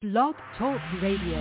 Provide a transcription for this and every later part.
Blog Talk Radio.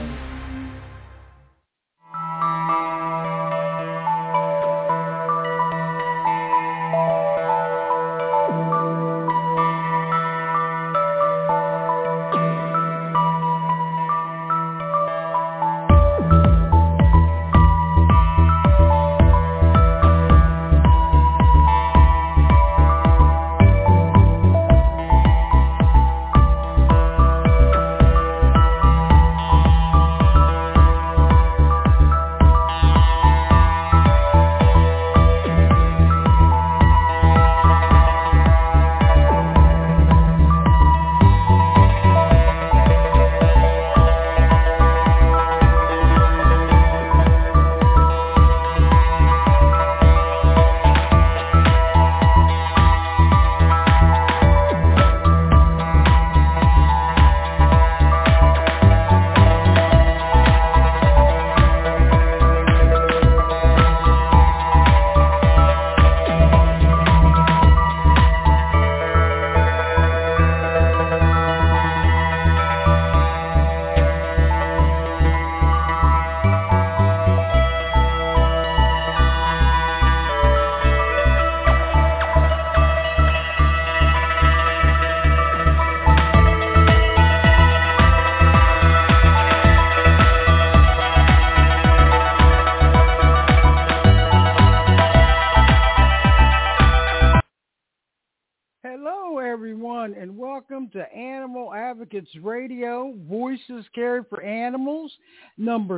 To Animal Advocates Radio, Voices Cared for Animals, number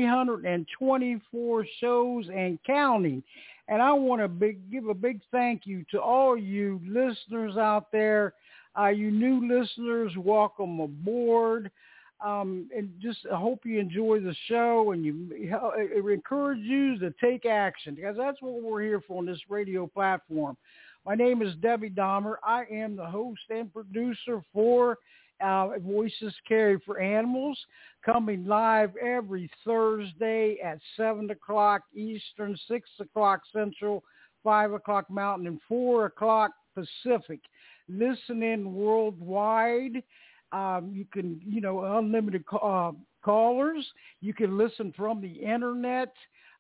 324 shows and counting. And I want to give a big thank you to all you listeners out there. You new listeners, welcome aboard. And just I hope you enjoy the show, and it encourages you to take action, because that's what we're here for on this radio platform. My name is Debbie Dahmer. I am the host and producer for Voices Cared for Animals, coming live every Thursday at 7 o'clock Eastern, 6 o'clock Central, 5 o'clock Mountain, and 4 o'clock Pacific. Listen in worldwide. You can, unlimited callers. You can listen from the internet.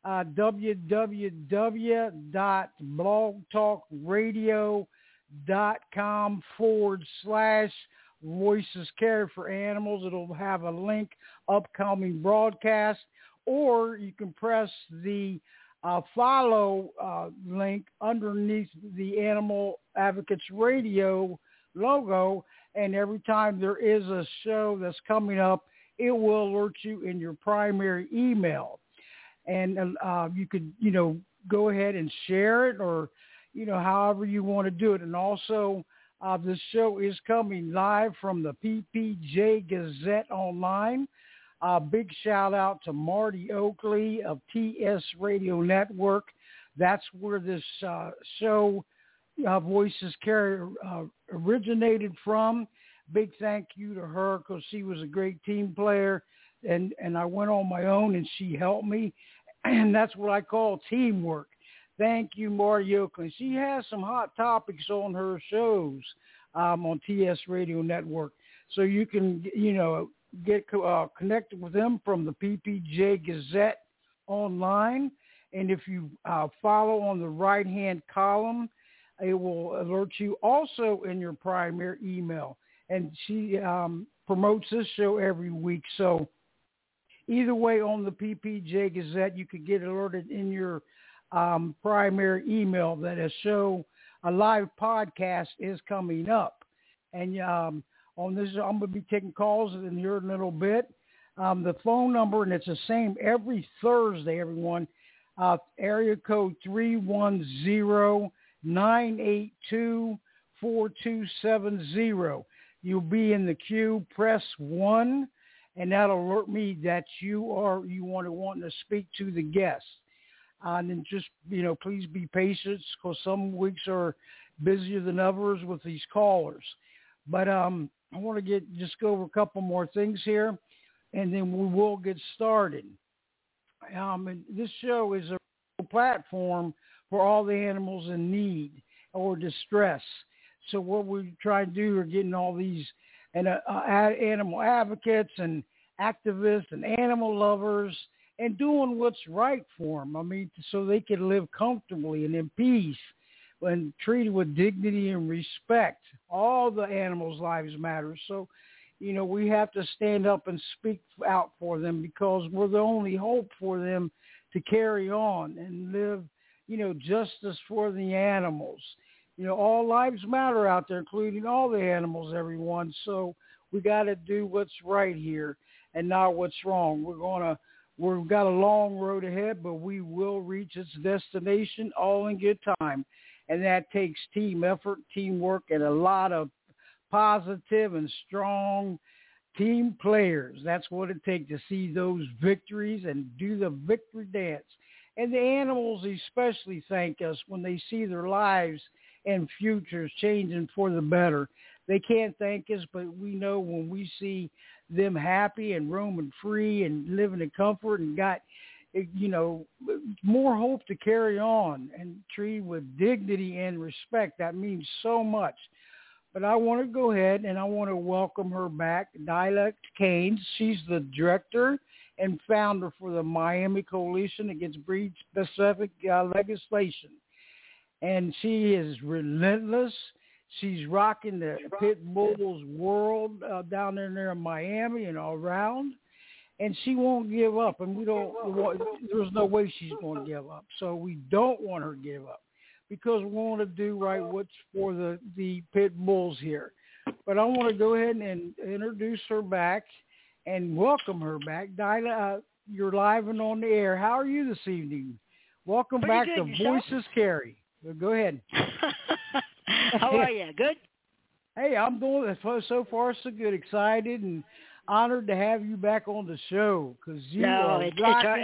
www.blogtalkradio.com/Voices Cared for Animals. It'll have a link, upcoming broadcast, or you can press the follow link underneath the Animal Advocates Radio logo, and every time there is a show that's coming up, it will alert you in your primary email. And you could, go ahead and share it, or, however you want to do it. And also, this show is coming live from the PPJ Gazette Online. Big shout out to Marty Oakley of TS Radio Network. That's where this show, Voices Carry, originated from. Big thank you to her, because she was a great team player. And I went on my own, and she helped me. And that's what I call teamwork. Thank you, Marty Oakley. She has some hot topics on her shows on TS Radio Network. So you can, get connected with them from the PPJ Gazette Online. And if you follow on the right-hand column, it will alert you also in your primary email. And she promotes this show every week. So either way, on the PPJ Gazette, you could get alerted in your primary email that a live podcast is coming up. And on this, I'm going to be taking calls in here in a little bit. The phone number, and it's the same every Thursday, everyone, area code 310-982-4270. You'll be in the queue. Press 1. And that'll alert me that you want to speak to the guest. And then just, please be patient, because some weeks are busier than others with these callers. But I want to just go over a couple more things here, and then we will get started. And this show is a platform for all the animals in need or distress. So what we try to do are getting all these and animal advocates and activists and animal lovers and doing what's right for them. I mean, so they can live comfortably and in peace and treated with dignity and respect. All the animals' lives matter. So, we have to stand up and speak out for them because we're the only hope for them to carry on and live, justice for the animals. All lives matter out there, including all the animals, everyone. So we got to do what's right here and not what's wrong. We've got a long road ahead, but we will reach its destination all in good time. And that takes team effort, teamwork, and a lot of positive and strong team players. That's what it takes to see those victories and do the victory dance. And the animals especially thank us when they see their lives and futures changing for the better. They can't thank us, but we know when we see them happy and roaming free and living in comfort and got, more hope to carry on and treat with dignity and respect. That means so much. But I want to go ahead and I want to welcome her back, Dyla Caines. She's the director and founder for the Miami Coalition Against Breed-Specific Legislation. And she is relentless. She's rocking the pit bulls world down there in Miami and all around. And she won't give up. And there's no way she's going to give up. So we don't want her to give up because we want to do right what's for the pit bulls here. But I want to go ahead and introduce her back and welcome her back. Dyla, you're live and on the air. How are you this evening? Welcome back to yourself? Voices Carry. Go ahead. How are you? Good? Hey, I'm doing so far so good. Excited and honored to have you back on the show because it's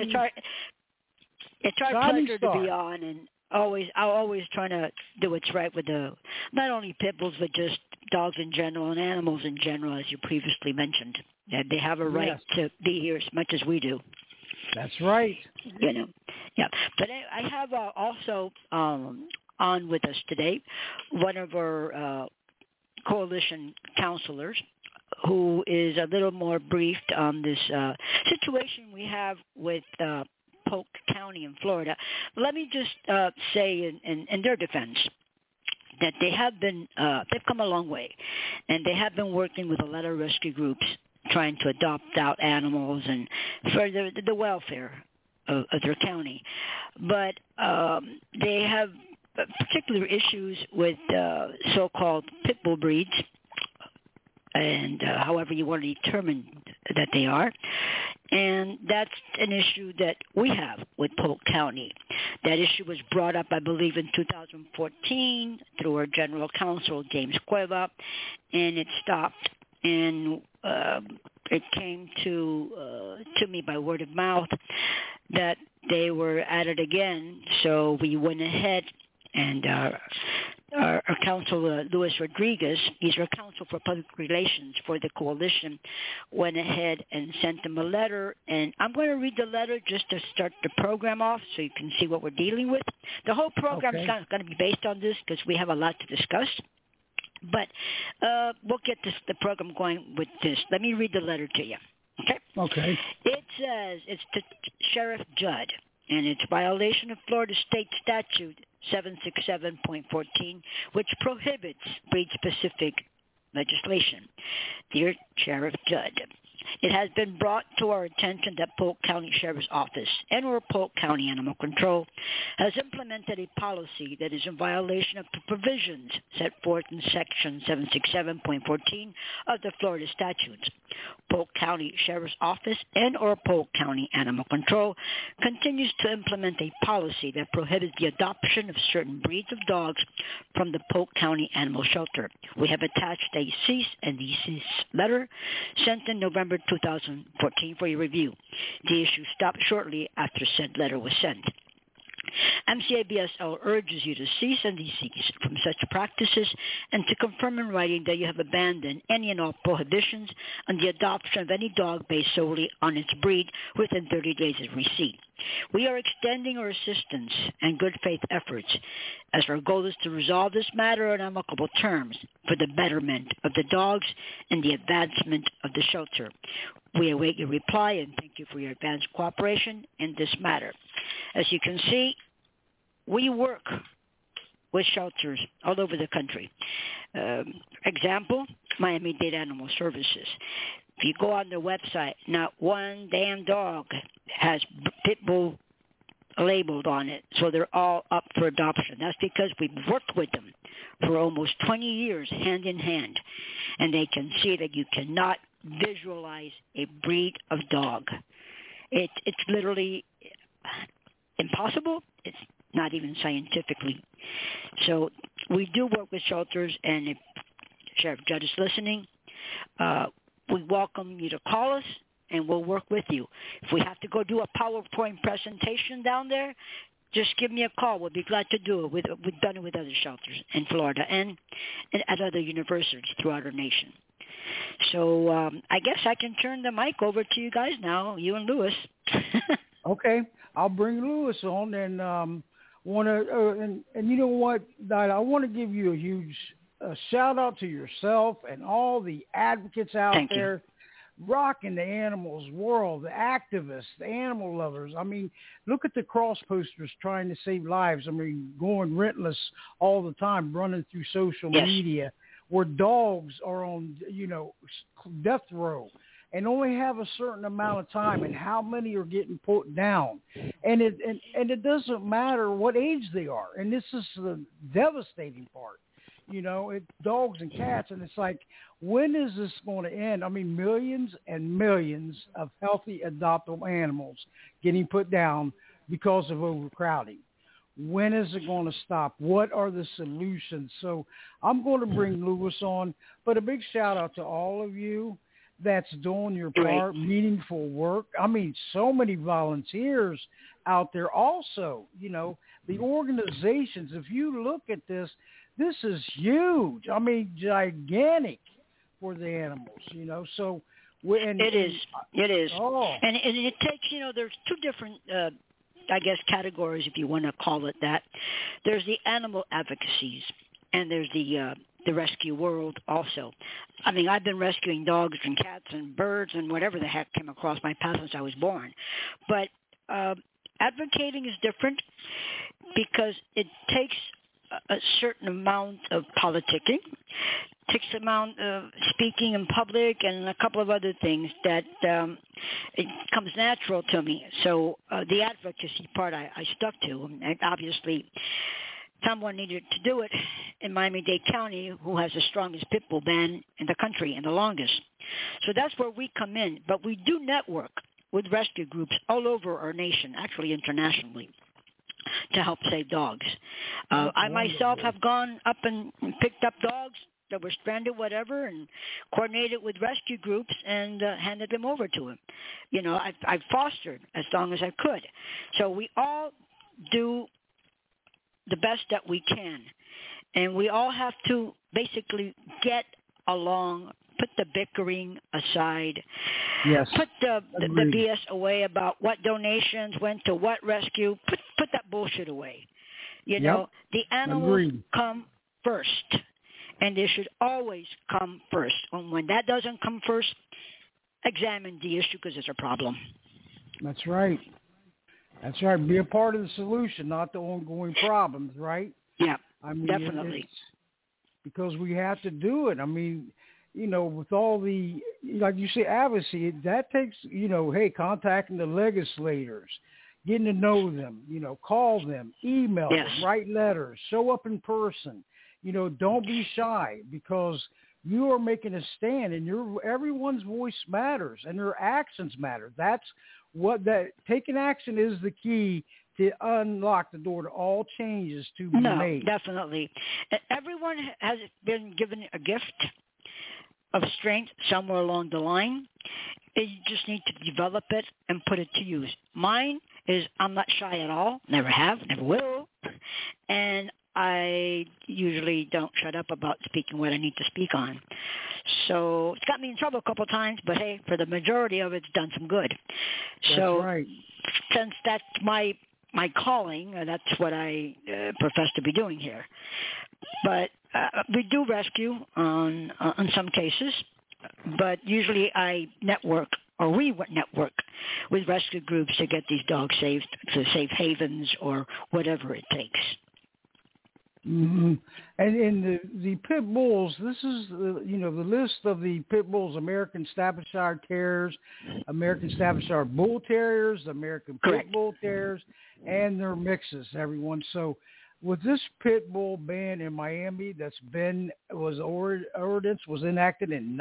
our pleasure to be on, and I'm always trying to do what's right with not only pit bulls but just dogs in general and animals in general, as you previously mentioned. They have a right to be here as much as we do. That's right. Yeah. But I have also on with us today one of our coalition counselors who is a little more briefed on this situation we have with Polk County in Florida. Let me just say in their defense that they have been, they've come a long way, and they have been working with a lot of rescue groups trying to adopt out animals and for the welfare of their county. But they have particular issues with so-called pit bull breeds, and however you want to determine that they are. And that's an issue that we have with Polk County. That issue was brought up, I believe, in 2014 through our general counsel, James Cueva, and it stopped. And it came to me by word of mouth that they were at it again. So we went ahead and our counsel, Luis Rodriguez, he's our counsel for public relations for the coalition, went ahead and sent them a letter. And I'm going to read the letter just to start the program off so you can see what we're dealing with. The whole program is not going to be based on this because we have a lot to discuss. But we'll get the program going with this. Let me read the letter to you. Okay. It says it's to Sheriff Judd, and it's violation of Florida State Statute 767.14, which prohibits breed-specific legislation. Dear Sheriff Judd, it has been brought to our attention that Polk County Sheriff's Office and/or Polk County Animal Control has implemented a policy that is in violation of the provisions set forth in Section 767.14 of the Florida statutes. Polk County Sheriff's Office and/or Polk County Animal Control continues to implement a policy that prohibits the adoption of certain breeds of dogs from the Polk County Animal Shelter. We have attached a cease and desist letter sent in November 2014 for your review. The issue stopped shortly after said letter was sent. MCABSL urges you to cease and desist from such practices and to confirm in writing that you have abandoned any and all prohibitions on the adoption of any dog based solely on its breed within 30 days of receipt. We are extending our assistance and good faith efforts as our goal is to resolve this matter on amicable terms for the betterment of the dogs and the advancement of the shelter. We await your reply and thank you for your advanced cooperation in this matter. As you can see, we work with shelters all over the country. Example, Miami-Dade Animal Services. If you go on their website, not one damn dog has pit bull labeled on it, so they're all up for adoption. That's because we've worked with them for almost 20 years, hand in hand, and they can see that you cannot visualize a breed of dog. It's literally impossible. It's not even scientifically. So we do work with shelters, and if Sheriff Judd is listening, we welcome you to call us, and we'll work with you. If we have to go do a PowerPoint presentation down there, just give me a call. We'll be glad to do it. We've done it with other shelters in Florida and at other universities throughout our nation. So I guess I can turn the mic over to you guys now, you and Lewis. Okay, I'll bring Lewis on, and and you know what, Dinah, I want to give you a huge shout out to yourself and all the advocates out there rocking the animals world, the activists, the animal lovers. I mean, look at the cross posters trying to save lives. I mean, going rentless all the time, running through social media, where dogs are on, death row and only have a certain amount of time, and how many are getting put down. And it doesn't matter what age they are. And this is the devastating part. It's dogs and cats, and it's like, when is this going to end? I mean, millions and millions of healthy adoptable animals getting put down because of overcrowding. When is it going to stop? What are the solutions? So I'm going to bring Lewis on, but a big shout out to all of you that's doing your part, meaningful work. I mean, so many volunteers out there also, the organizations. If you look at this is huge. I mean, gigantic for the animals, So it is. Oh. And it takes, there's two different, I guess, categories, if you want to call it that. There's the animal advocacies, and there's the rescue world also. I mean, I've been rescuing dogs and cats and birds and whatever the heck came across my path since I was born. But advocating is different because it takes a certain amount of politicking, takes amount of speaking in public, and a couple of other things that it comes natural to me. So the advocacy part I stuck to, and obviously someone needed to do it in Miami-Dade County, who has the strongest pit bull ban in the country and the longest. So that's where we come in. But we do network with rescue groups all over our nation, actually internationally, to help save dogs. I myself have gone up and picked up dogs that were stranded, whatever, and coordinated with rescue groups and handed them over to them. I've fostered as long as I could. So we all do the best that we can, and we all have to basically get along, put the bickering aside, put the BS away about what donations went to what rescue. Put that bullshit away. The animals come first, and they should always come first. And when that doesn't come first, examine the issue, because it's a problem. That's right. That's right. Be a part of the solution, not the ongoing problems, right? Yeah, I mean, definitely. Because we have to do it. I mean, with all the, like you say, advocacy, that takes, contacting the legislators, getting to know them, call them, email them, write letters, show up in person. Don't be shy, because you are making a stand, and everyone's voice matters, and their actions matter. That's taking action is the key to unlock the door to all changes to be made. No, definitely. Everyone has been given a gift of strength somewhere along the line. You just need to develop it and put it to use. Mine is I'm not shy at all, never have, never will, and I usually don't shut up about speaking what I need to speak on. So it's got me in trouble a couple of times, but hey, for the majority of it, it's done some good. That's so right. Since that's my calling, that's what I profess to be doing here. But we do rescue on some cases, but usually I network, or we network with rescue groups to get these dogs saved to safe havens or whatever it takes. Mm-hmm. And in the pit bulls, this is the list of the pit bulls: American Staffordshire Terriers, American Staffordshire Bull Terriers, American Pit Bull Terriers, and their mixes, everyone. So with this pit bull ban in Miami, ordinance was enacted in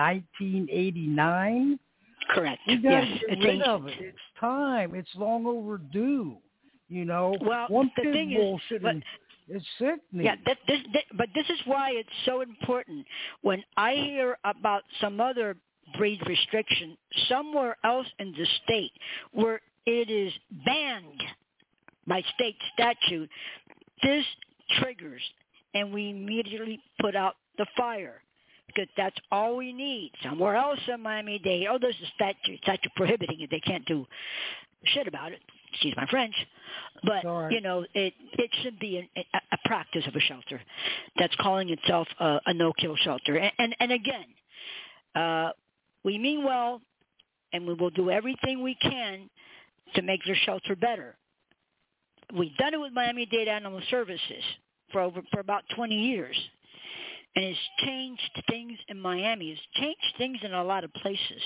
1989. Correct. We got to get rid of it. It's time. It's long overdue. Well, one the pit thing bull is, shouldn't. It's sickening. Yeah, but this is why it's so important. When I hear about some other breed restriction somewhere else in the state where it is banned by state statute, this triggers, and we immediately put out the fire. Because that's all we need. Somewhere else in Miami, there's a statute prohibiting it. They can't do shit about it. Excuse my French. But, it should be a practice of a shelter that's calling itself a no-kill shelter. And again, we mean well, and we will do everything we can to make their shelter better. We've done it with Miami-Dade Animal Services for about 20 years. And it's changed things in Miami. It's changed things in a lot of places.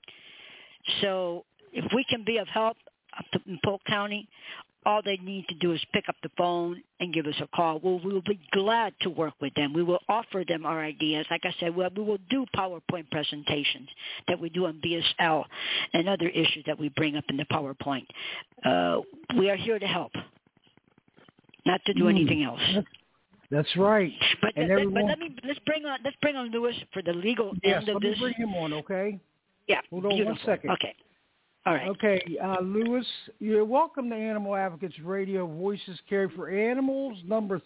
So if we can be of help up in Polk County, all they need to do is pick up the phone and give us a call. We'll be glad to work with them. We will offer them our ideas. Like I said, we will do PowerPoint presentations that we do on BSL and other issues that we bring up in the PowerPoint. We are here to help, not to do anything else. That's right. But let's bring on Louis for the legal end of this. Yes, let me bring him on, okay? Yeah. Hold on 1 second. Okay. All right. Okay, Louis, you're welcome to Animal Advocates Radio, Voices Caring for Animals, number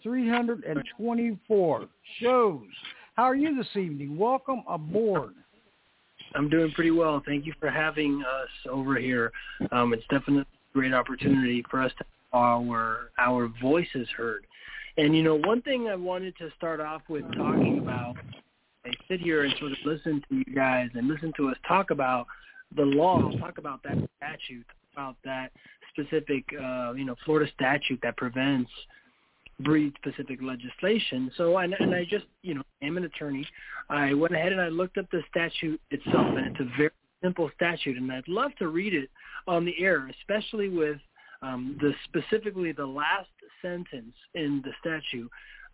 324 shows. How are you this evening? Welcome aboard. I'm doing pretty well. Thank you for having us over here. It's definitely a great opportunity for us to have our voices heard. And, one thing I wanted to start off with talking about, I sit here and sort of listen to you guys and listen to us talk about the law, talk about that statute, about that specific, Florida statute that prevents breed-specific legislation. So, and I just, am an attorney. I went ahead and I looked up the statute itself, and it's a very simple statute, and I'd love to read it on the air, especially with specifically the last sentence in the statute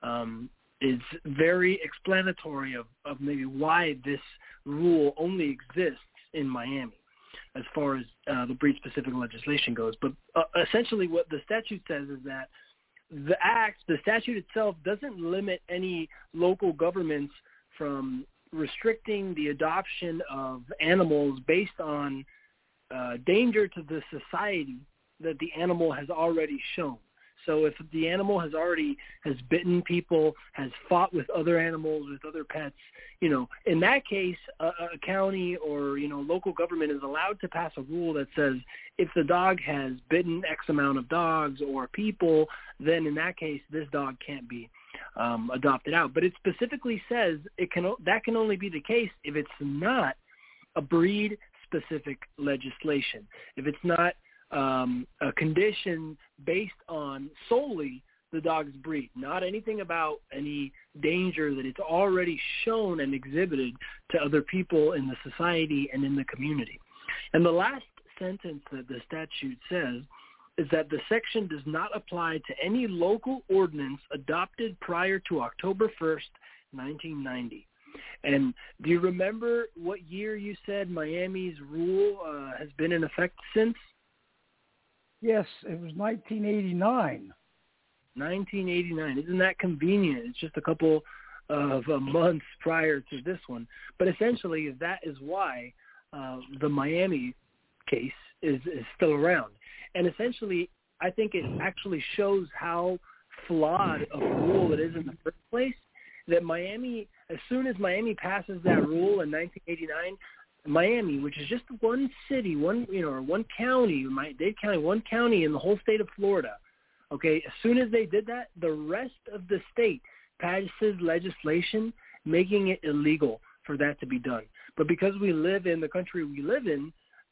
is very explanatory of maybe why this rule only exists in Miami as far as the breed-specific legislation goes. But essentially what the statute says is that the statute itself doesn't limit any local governments from restricting the adoption of animals based on danger to the society that the animal has already shown. So if the animal has bitten people, has fought with other animals, with other pets, in that case, a county or, local government is allowed to pass a rule that says if the dog has bitten X amount of dogs or people, then in that case, this dog can't be adopted out. But it specifically says that can only be the case if it's not a breed-specific legislation, if it's not a condition based on solely the dog's breed, not anything about any danger that it's already shown and exhibited to other people in the society and in the community. And the last sentence that the statute says is that the section does not apply to any local ordinance adopted prior to October 1st, 1990. And do you remember what year you said Miami's rule has been in effect since? Yes, it was 1989. 1989. Isn't that convenient? It's just a couple of months prior to this one. But essentially, that is why the Miami case is still around. And essentially, I think it actually shows how flawed a rule it is in the first place. That Miami, as soon as Miami passes that rule in 1989, Miami, which is just one city, one county, Dade County, one county in the whole state of Florida. Okay, as soon as they did that, the rest of the state passes legislation making it illegal for that to be done. But because we live in the country we live in,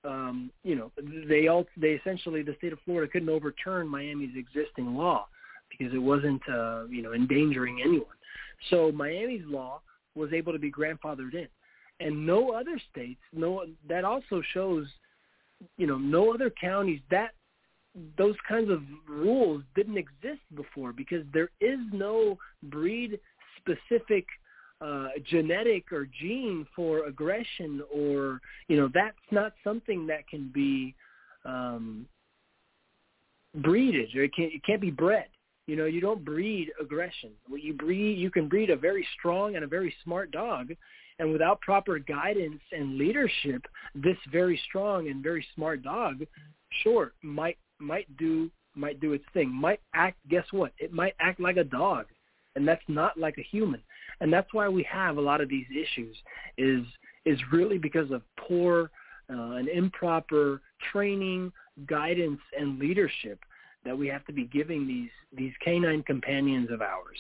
they essentially, the state of Florida couldn't overturn Miami's existing law because it wasn't endangering anyone. So Miami's law was able to be grandfathered in. And no other states, that also shows, no other counties, that those kinds of rules didn't exist before because there is no breed-specific genetic or gene for aggression or, that's not something that can be breeded or it can't be bred. You don't breed aggression. You can breed a very strong and a very smart dog, and without proper guidance and leadership, this very strong and very smart dog, sure, might do its thing. Might act. Guess what? It might act like a dog, and that's not like a human. And that's why we have a lot of these issues. Is really because of poor and improper training, guidance, and leadership that we have to be giving these canine companions of ours.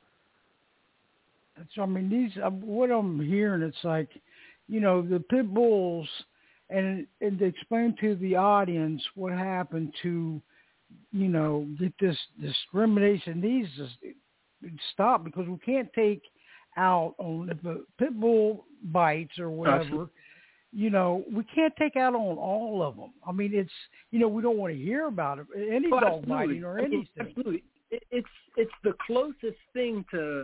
So, what I'm hearing, it's like, the pit bulls, and to explain to the audience what happened to, get this discrimination needs to stop, because we can't take out on, if a pit bull bites or whatever, we can't take out on all of them. It's, we don't want to hear about it, any dog biting or anything. Absolutely. It's the closest thing to,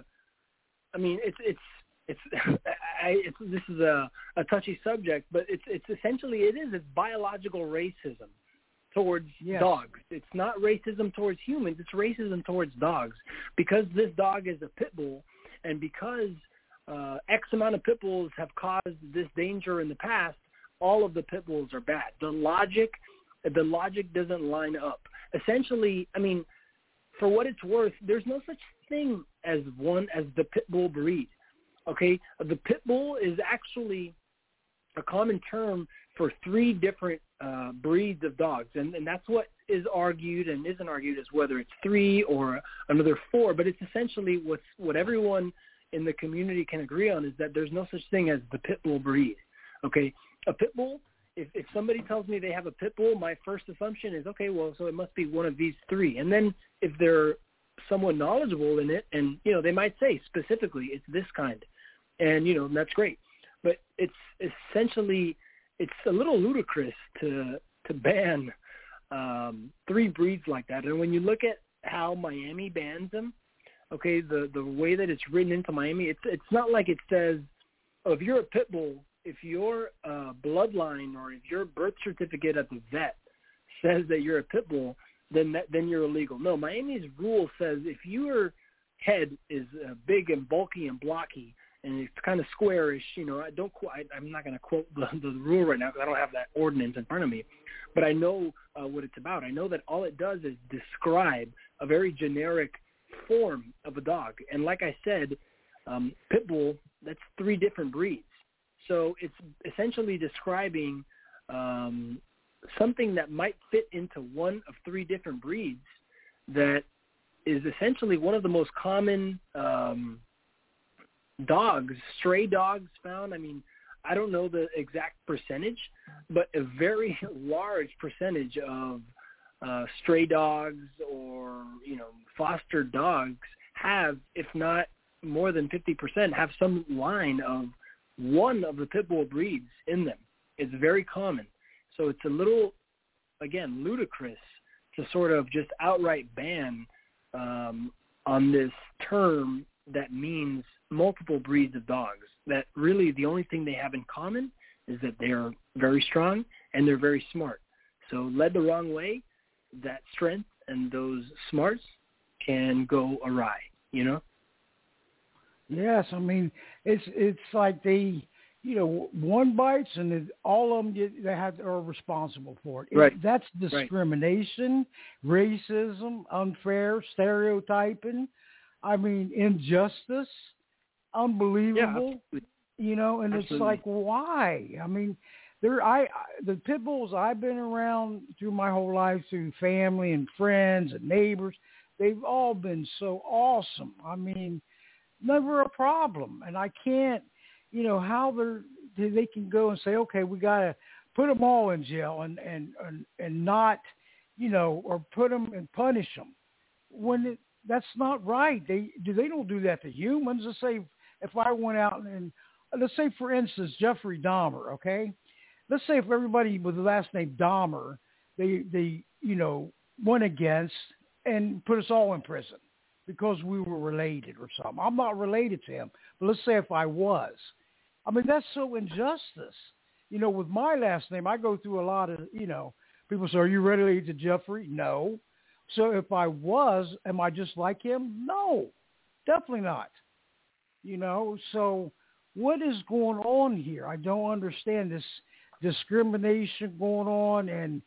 this is a touchy subject, but it's essentially, it's biological racism towards dogs. It's not racism towards humans, it's racism towards dogs. Because this dog is a pit bull, and because X amount of pit bulls have caused this danger in the past, all of the pit bulls are bad. The logic doesn't line up. Essentially, for what it's worth, there's no such thing as the pit bull breed. Okay, the pit bull is actually a common term for three different breeds of dogs, and that's what is argued and isn't argued, as whether it's three or another four. But it's essentially what everyone in the community can agree on, is that there's no such thing as the pit bull breed. Okay, a pit bull. If somebody tells me they have a pit bull, my first assumption is, okay, well, so it must be one of these three. And then if they're somewhat knowledgeable in it, and, they might say specifically it's this kind, and, that's great. But it's essentially, it's a little ludicrous to ban three breeds like that. And when you look at how Miami bans them, okay, the way that it's written into Miami, it's not like it says, oh, if you're a pit bull, if your bloodline or if your birth certificate at the vet says that you're a pit bull, then you're illegal. No, Miami's rule says if your head is big and bulky and blocky and it's kind of squarish, I'm not going to quote the rule right now because I don't have that ordinance in front of me, but I know what it's about. I know that all it does is describe a very generic form of a dog. And like I said, pit bull, that's three different breeds. So it's essentially describing something that might fit into one of three different breeds that is essentially one of the most common dogs, stray dogs found. I don't know the exact percentage, but a very large percentage of stray dogs or, foster dogs have, if not more than 50%, have some line of one of the pit bull breeds in them. It's very common. So it's a little, again, ludicrous to sort of just outright ban on this term that means multiple breeds of dogs, that really the only thing they have in common is that they're very strong and they're very smart. So led the wrong way, that strength and those smarts can go awry, Yes, it's like they, one bites and all of them are responsible for it. Right. That's discrimination, racism, unfair, stereotyping. I mean, injustice, unbelievable. Yeah, and absolutely. It's like, why? I mean, the pit bulls I've been around through my whole life, through family and friends and neighbors, they've all been so awesome. I mean, never a problem. And I can't, how they can go and say, okay, we got to put them all in jail and not, or put them and punish them when that's not right. They don't do that to humans. Let's say if I went out and let's say, for instance, Jeffrey Dahmer, okay? Let's say if everybody with the last name Dahmer, they went against and put us all in prison because we were related or something. I'm not related to him, but let's say if I was. I mean, that's so injustice. With my last name, I go through a lot of, people say, are you related to Jeffrey? No. So if I was, am I just like him? No, definitely not. So what is going on here? I don't understand this discrimination going on and,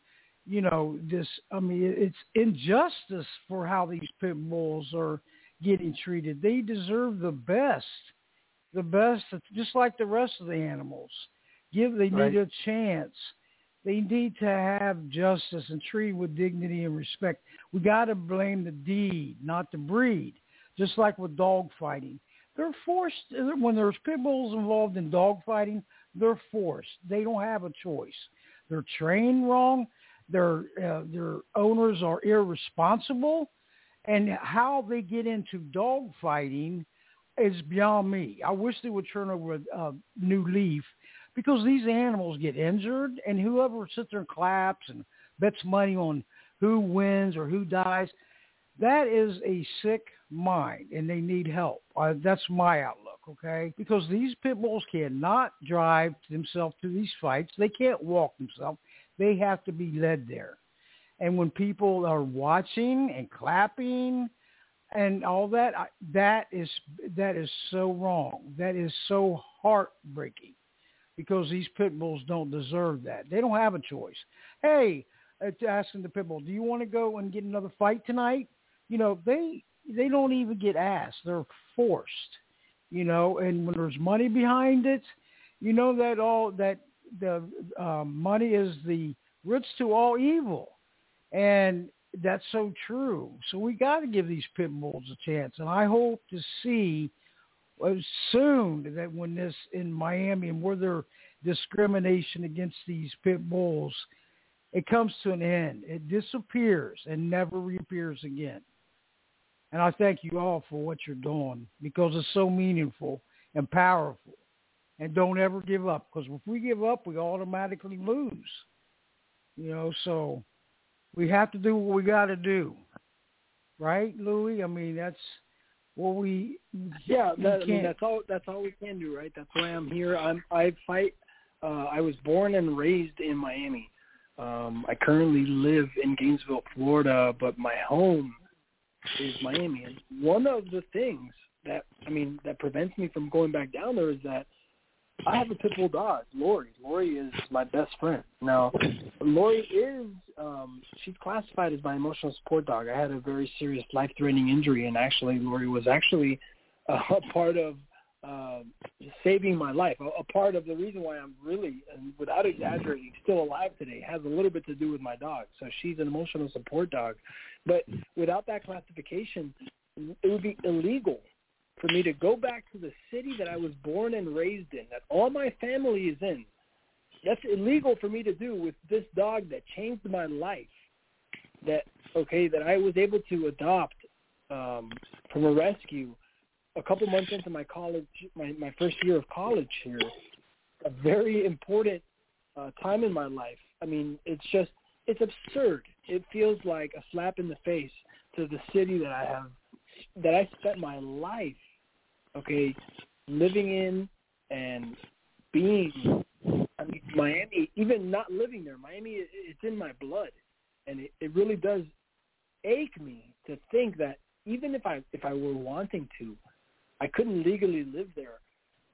it's injustice for how these pit bulls are getting treated. They deserve the best, just like the rest of the animals. They need a chance. They need to have justice and treated with dignity and respect. We got to blame the deed, not the breed, just like with dog fighting. They're forced, when there's pit bulls involved in dog fighting, they're forced. They don't have a choice. They're trained wrong. Their owners are irresponsible. And how they get into dog fighting is beyond me. I wish they would turn over a new leaf because these animals get injured, and whoever sits there and claps and bets money on who wins or who dies, that is a sick mind, and they need help. That's my outlook, okay? Because these pit bulls cannot drive themselves to these fights. They can't walk themselves. They have to be led there. And when people are watching and clapping and all that, that is so wrong. That is so heartbreaking because these pit bulls don't deserve that. They don't have a choice. Hey, asking the pit bull, do you want to go and get another fight tonight? They don't even get asked. They're forced, and when there's money behind it, that the money is the roots to all evil. And that's so true. So we got to give these pit bulls a chance. And I hope to see soon that when this in Miami and where their discrimination against these pit bulls, it comes to an end. It disappears and never reappears again. And I thank you all for what you're doing because it's so meaningful and powerful. And don't ever give up because if we give up, we automatically lose. So we have to do what we got to do. Right, Louis? I mean, that's what we... Yeah, that's all we can do, right? That's why I'm here. I fight. I was born and raised in Miami. I currently live in Gainesville, Florida, but my home is Miami. And one of the things that prevents me from going back down there is that I have a pit bull dog, Lori. Lori is my best friend. Now, Lori is, she's classified as my emotional support dog. I had a very serious life-threatening injury, and actually Lori was actually a part of saving my life. A part of the reason why I'm really, and without exaggerating, still alive today has a little bit to do with my dog. So she's an emotional support dog. But without that classification, it would be illegal for me to go back to the city that I was born and raised in, that all my family is in. That's illegal for me to do with this dog that changed my life, that I was able to adopt from a rescue a couple months into my college, my first year of college here, a very important time in my life. I mean, it's absurd. It feels like a slap in the face to the city that I spent my life, living in and being. I mean, Miami, even not living there, Miami, it's in my blood. And it really does ache me to think that even if I were wanting to, I couldn't legally live there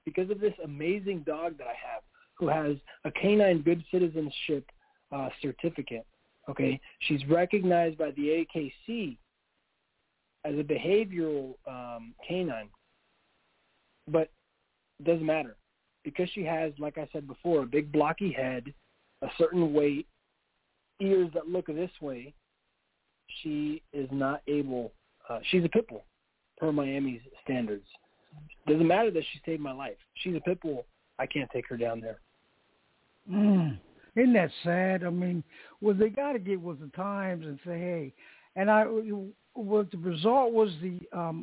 because of this amazing dog that I have who has a canine good citizenship certificate. Okay, she's recognized by the AKC as a behavioral canine, but it doesn't matter because she has, like I said before, a big blocky head, a certain weight, ears that look this way. She is not able. She's a pit bull per Miami's standards. Doesn't matter that she saved my life. She's a pit bull. I can't take her down there. Isn't that sad? I mean, well, they got to get with the times and say, hey. And what the result was in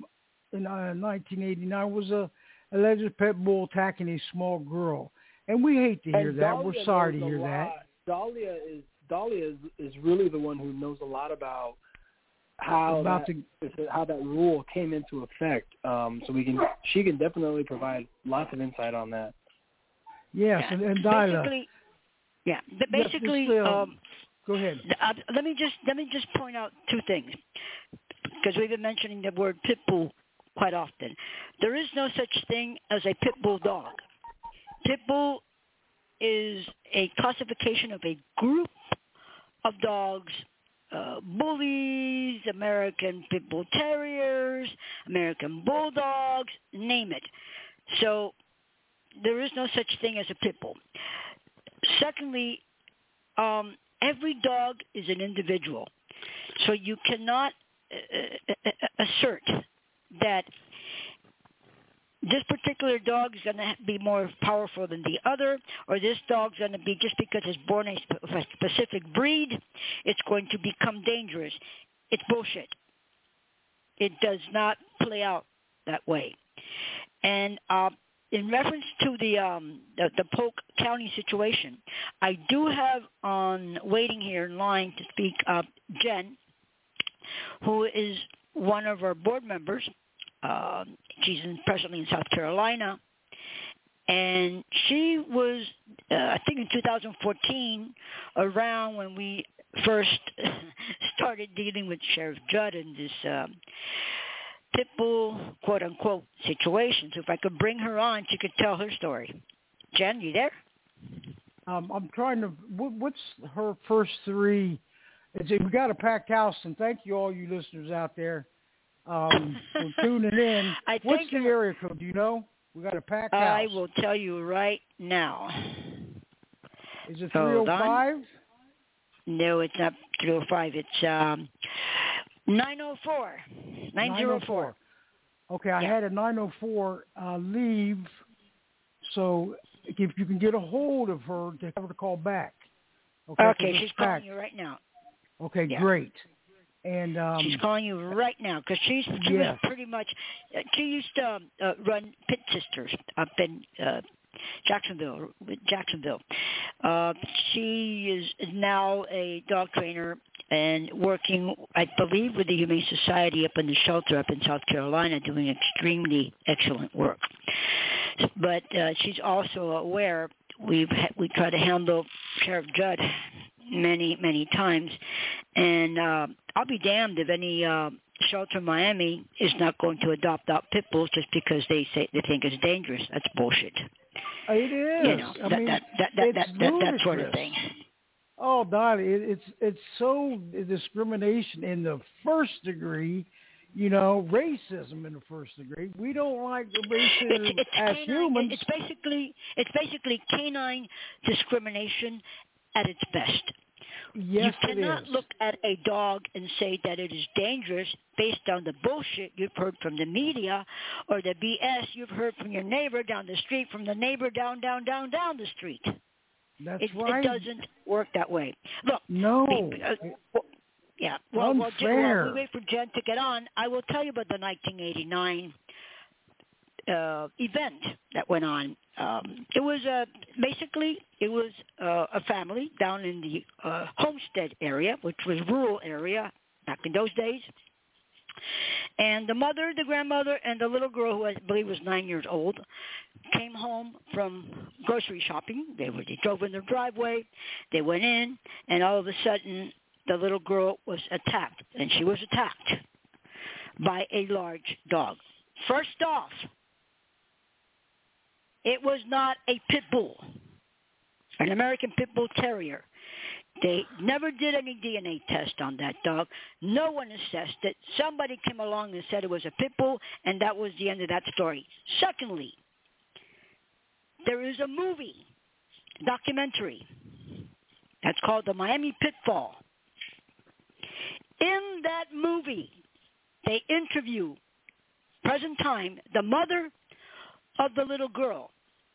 1989 was a alleged pit bull attacking a small girl, and we hate to hear that. Dahlia, we're sorry to hear that. Dahlia is really the one who knows a lot about how that rule came into effect. So she can definitely provide lots of insight on that. Yes, and Dahlia. Basically, go ahead. Let me just point out two things, because we've been mentioning the word pit bull quite often. There is no such thing as a pit bull dog. Pit bull is a classification of a group of dogs, bullies, American pit bull terriers, American bulldogs, name it. So there is no such thing as a pit bull. Secondly, every dog is an individual. So you cannot assert that this particular dog is going to be more powerful than the other, or this dog's going to be, just because it's born a specific breed, it's going to become dangerous. It's bullshit. It does not play out that way. And in reference to the Polk County situation, I do have on waiting here in line to speak Jen, who is one of our board members. She's presently in South Carolina, and she was, I think in 2014, around when we first started dealing with Sheriff Judd in this pit bull, quote-unquote, situation. So if I could bring her on, she could tell her story. Jen, you there? I'm trying to, what's her first three? We've got a packed house, and thank you all you listeners out there for tuning in. What's the area code? Do you know? We got a packed house. I will tell you right now. Is it 305? No, it's not 305. It's 904. 904. Okay, I had a 904 leave, so if you can get a hold of her, to have her to call back. Okay, she's calling you right now. Okay, great. And she's calling you right now because she was pretty much. She used to run Pit Sisters up in Jacksonville. She is now a dog trainer and working, I believe, with the Humane Society up in the shelter up in South Carolina, doing extremely excellent work. But she's also aware we try to handle Sheriff Judd many times, and I'll be damned if any shelter in Miami is not going to adopt out pit bulls just because they think it's dangerous. That's bullshit. It is. You know, that sort of thing. Oh, Donnie, it's so discrimination in the first degree. You know, racism in the first degree. We don't like the racism it's as canine, humans. It's basically canine discrimination at its best. Yes, you cannot look at a dog and say that it is dangerous based on the bullshit you've heard from the media or the BS you've heard from your neighbor down the street, from the neighbor down the street. That's It right. doesn't work that way. Look. No. Yeah. Well, unfair. While we wait for Jen to get on, I will tell you about the 1989 event that went on. It was basically a family down in the Homestead area, which was a rural area back in those days. And the mother, the grandmother, and the little girl, who I believe was 9 years old, came home from grocery shopping. They drove in their driveway. They went in, and all of a sudden, the little girl was attacked, and she was attacked by a large dog. First off, It was not a pit bull, an American Pit Bull Terrier. They never did any DNA test on that dog. No one assessed it. Somebody came along and said it was a pit bull, and that was the end of that story. Secondly, there is a movie, documentary, that's called The Miami Pitfall. In that movie, they interview, present time, the mother of the little girl.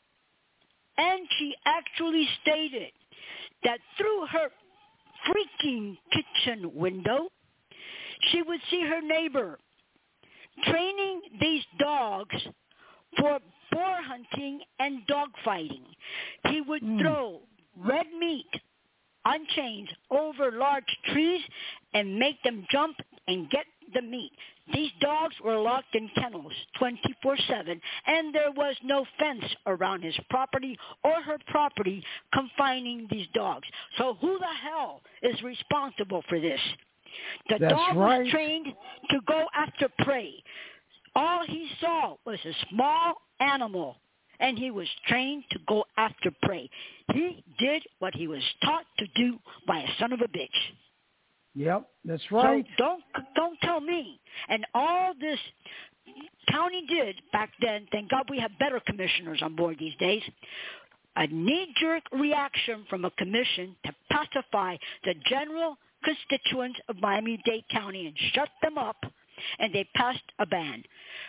And she actually stated that through her freaking kitchen window, she would see her neighbor training these dogs for boar hunting and dog fighting. He would throw red meat on chains over large trees and make them jump and get the meat. These dogs were locked in kennels 24/7, and there was no fence around his property or her property confining these dogs. So who the hell is responsible for this? The dog was trained to go after prey. All he saw was a small animal, and he was trained to go after prey. He did what he was taught to do by a son of a bitch. Yep, that's right. So don't tell me. And all this county did back then, thank God we have better commissioners on board these days, a knee-jerk reaction from a commission to pacify the general constituents of Miami-Dade County and shut them up, and they passed a ban.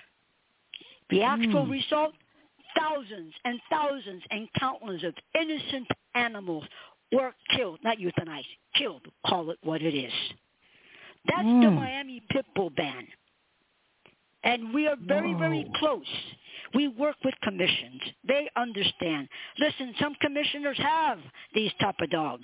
The actual result, thousands and thousands and countless of innocent animals were killed, not euthanized, killed, call it what it is. That's the Miami Pit Bull ban. And we are very, very close. We work with commissions. They understand. Listen, some commissioners have these type of dogs.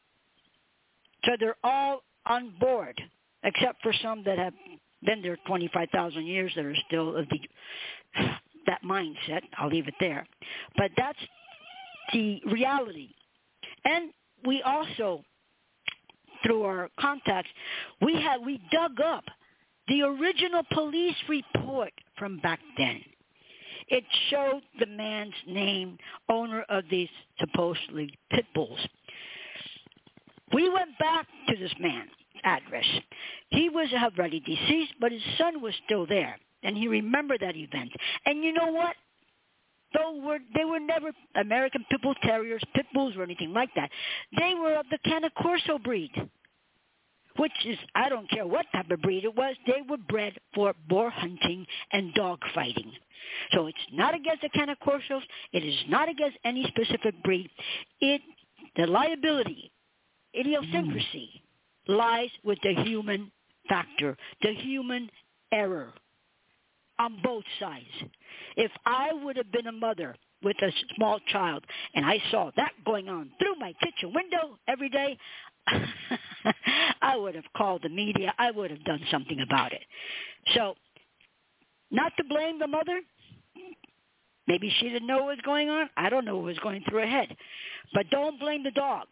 So they're all on board, except for some that have been there 25,000 years that are still of that mindset. I'll leave it there. But that's the reality. And we also, through our contacts, we dug up the original police report from back then. It showed the man's name, owner of these supposedly pit bulls. We went back to this man's address. He was already deceased, but his son was still there, and he remembered that event. And you know what? They were never American Pit Bull Terriers, Pit Bulls, or anything like that. They were of the Cane Corso breed, which is, I don't care what type of breed it was, they were bred for boar hunting and dog fighting. So it's not against the Cane Corsos. It is not against any specific breed. The liability, idiosyncrasy, lies with the human factor, the human error on both sides. If I would have been a mother with a small child and I saw that going on through my kitchen window every day, I would have called the media. I would have done something about it. So, not to blame the mother. Maybe she didn't know what was going on. I don't know what was going through her head. But don't blame the dog.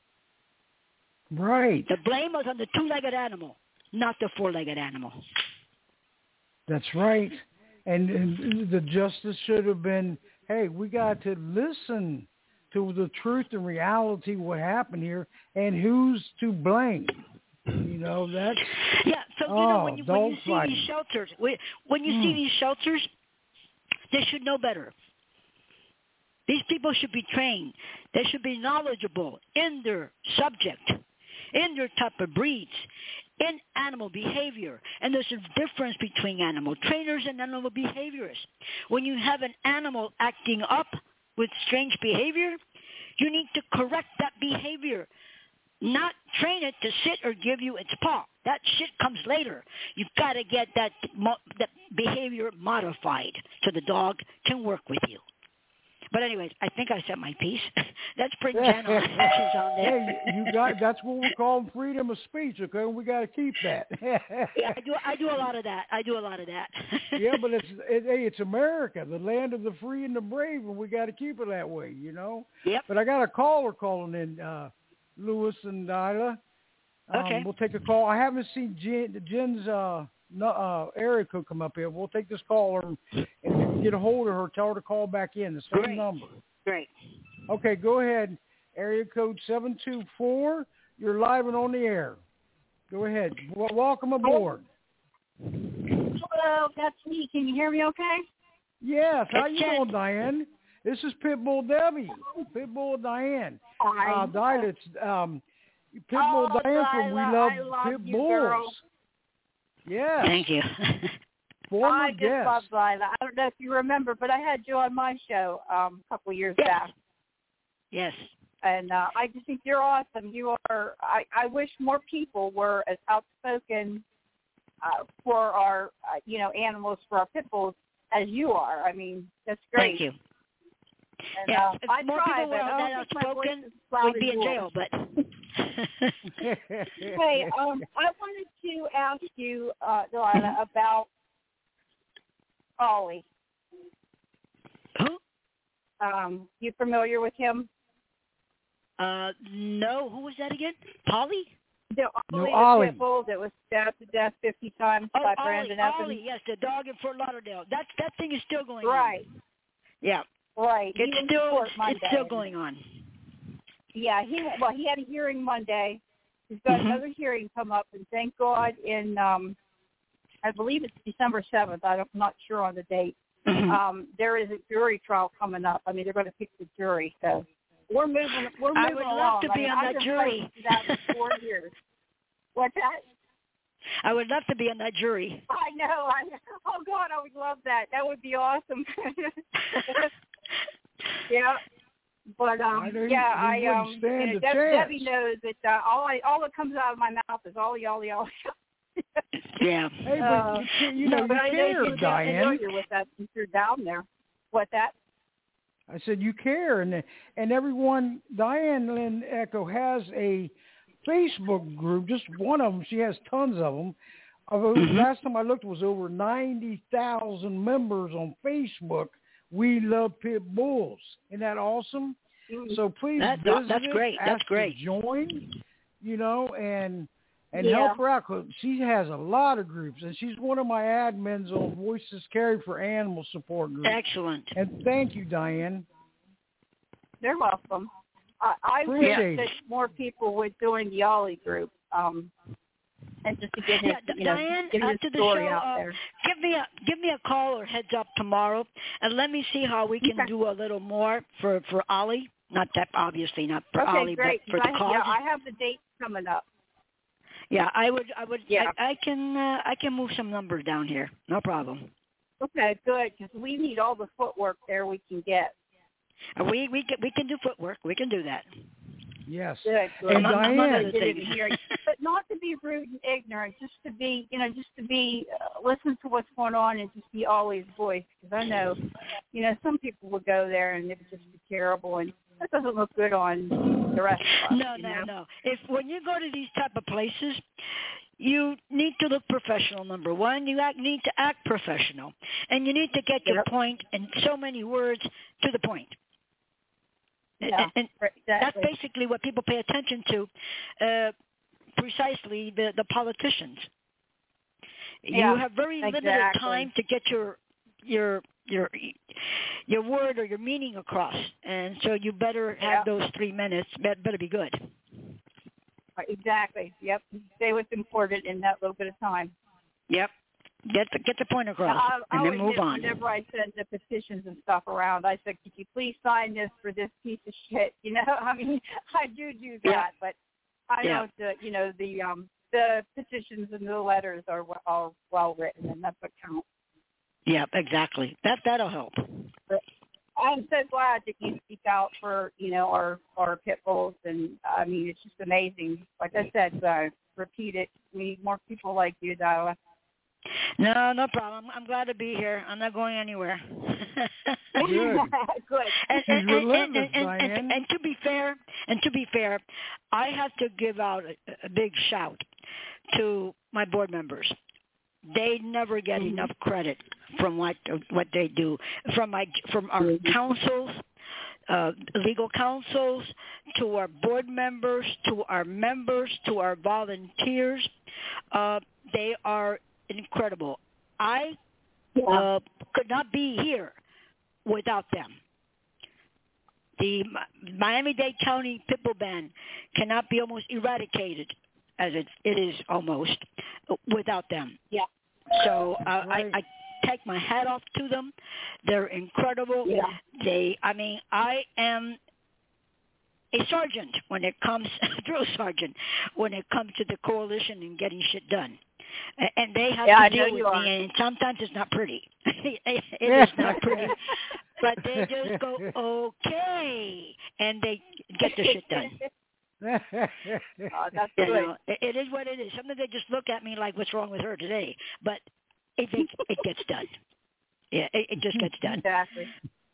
Right. The blame was on the two-legged animal, not the four-legged animal. That's right. And the justice should have been, hey, we got to listen to the truth and reality what happened here and who's to blame. You know, that's... Yeah, so, when you see these shelters, when you see these shelters, they should know better. These people should be trained. They should be knowledgeable in their subject, in their type of breeds, in animal behavior. And there's a difference between animal trainers and animal behaviorists. When you have an animal acting up with strange behavior, you need to correct that behavior, not train it to sit or give you its paw. That shit comes later. You've got to get that behavior modified so the dog can work with you. But anyways, I think I said my piece. Let's bring Jen on. She's on there. Hey, that's what we call freedom of speech, okay? We got to keep that. Yeah, I do a lot of that. Yeah, but it's America, the land of the free and the brave, and we got to keep it that way, you know? Yep. But I got a caller calling in, Louis and Nyla. Okay. We'll take a call. I haven't seen Jen's area code come up here. We'll take this caller, and if get a hold of her, tell her to call back in, the same Great. number. Great. Okay, go ahead. Area code 724. You're live and on the air. Go ahead. Welcome aboard. Hello, that's me. Can you hear me okay? Yes. How you doing, Diane? This is Pitbull Debbie. Pitbull Diane. Diane, it's Pitbull Diane from We Love Pitbulls. Yes. Thank you. Former I just guest. love Lila. I don't know if you remember, but I had you on my show a couple of years back. Yes. And I just think you're awesome. You are. I wish more people were as outspoken for our, animals, for our pit bulls as you are. I mean, that's great. Thank you. And, yeah, if I more try, people were but I that don't think my voice outspoken, is loud we'd be as in yours. jail. But Hey, I wanted to ask you, Delilah, about Ollie. who? You familiar with him? No. Who was that again? Polly? The Ollie. Pit bull that was stabbed to death 50 times by Brandon Evans. Ollie, yes, the dog in Fort Lauderdale. That thing is still going Right. on. Yeah. Right. It's still going on. Yeah, he had a hearing Monday. He's got another hearing come up, and thank God in I believe it's December 7th. I'm not sure on the date. There is a jury trial coming up. I mean, they're going to pick the jury. So we're moving along. I would love to be on that jury. I've been for 4 years. What's that? I would love to be on that jury. I know. Oh God, I would love that. That would be awesome. Yeah. But Debbie knows that all that comes out of my mouth is Ollie. Yeah. Hey, but you care, Diane. Familiar with that since you're down there. What's that? I said you care, and everyone. Diane Lynn Echo has a Facebook group, just one of them. She has tons of them. Last time I looked, it was over 90,000 members on Facebook. We Love Pit Bulls. Isn't that awesome? So please that's great. That's great. Join, and help her out. 'Cause she has a lot of groups, and she's one of my admins on Voices Carry for Animal Support Group. Excellent. And thank you, Diane. They're welcome. I wish that more people would join the Ollie group, and just to get his, Diane, get his after the story show, out there. Give me a call or heads up tomorrow, and let me see how we can do a little more for Ollie. Not that obviously not for Ollie, great. but for the cause. Yeah, I have the dates coming up. Yeah, I would. Yeah. I can move some numbers down here. No problem. Okay, good, because we need all the footwork there we can get. We can do footwork. We can do that. Yes. Good. And Diane, but not to be rude and ignorant, just to be, listen to what's going on and just be Ollie's voice. Because I know, some people would go there and it would just be terrible, and that doesn't look good on the rest of us. No. When you go to these type of places, you need to look professional, number one. You need to act professional. And you need to get your point in so many words to the point. Yeah, and exactly. That's basically what people pay attention to, precisely the politicians. Yeah, you have very limited time to get your word or your meaning across. And so you better have those 3 minutes. Better be good. Exactly. Yep. Say what's important in that little bit of time. Yep. Get the point across, and then move on. Whenever I send the petitions and stuff around, I said, "Could you please sign this for this piece of shit?" I mean, I do that, but I know the petitions and the letters are well written, and that's what counts. Yeah, exactly. That'll help. But I'm so glad that you speak out for our pit bulls, and I mean it's just amazing. Like I said, repeat it. We need more people like you, Dila. No problem. I'm glad to be here. I'm not going anywhere. Good. Good. And to be fair, I have to give out a big shout to my board members. They never get enough credit from what they do. From our councils, legal councils, to our board members, to our members, to our volunteers. They are incredible. I could not be here without them. The Miami-Dade County pit bull ban cannot be almost eradicated, as it is almost, without them. Yeah. So I take my hat off to them. They're incredible. Yeah. I am a sergeant when it comes, drill sergeant, when it comes to the coalition and getting shit done. And they have to deal with me, and sometimes it's not pretty. It is not pretty. But they just go, okay, and they get the shit done. That's good. It is what it is. Sometimes they just look at me like, what's wrong with her today? But it gets done. Yeah, it just gets done. Exactly.